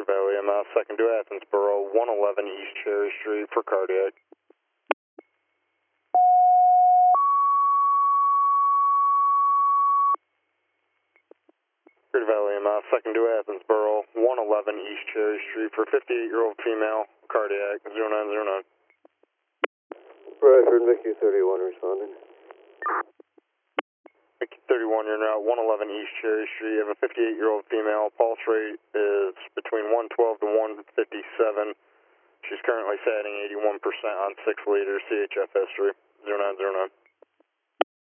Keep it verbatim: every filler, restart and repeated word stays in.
Valley M S, second to Athensboro, one eleven East Cherry Street for cardiac. Greater Valley M S, second to Athensboro, one eleven East Cherry Street for fifty-eight-year-old female, cardiac, zero nine zero nine. Bradford, Mickey thirty-one responding. Mickey thirty-one, you're now at one eleven East Cherry Street. You have a fifty-eight-year-old female. Pulse rate is between one twelve to one fifty-seven. She's currently satting eighty-one percent on six liters, C H F history, zero nine zero nine.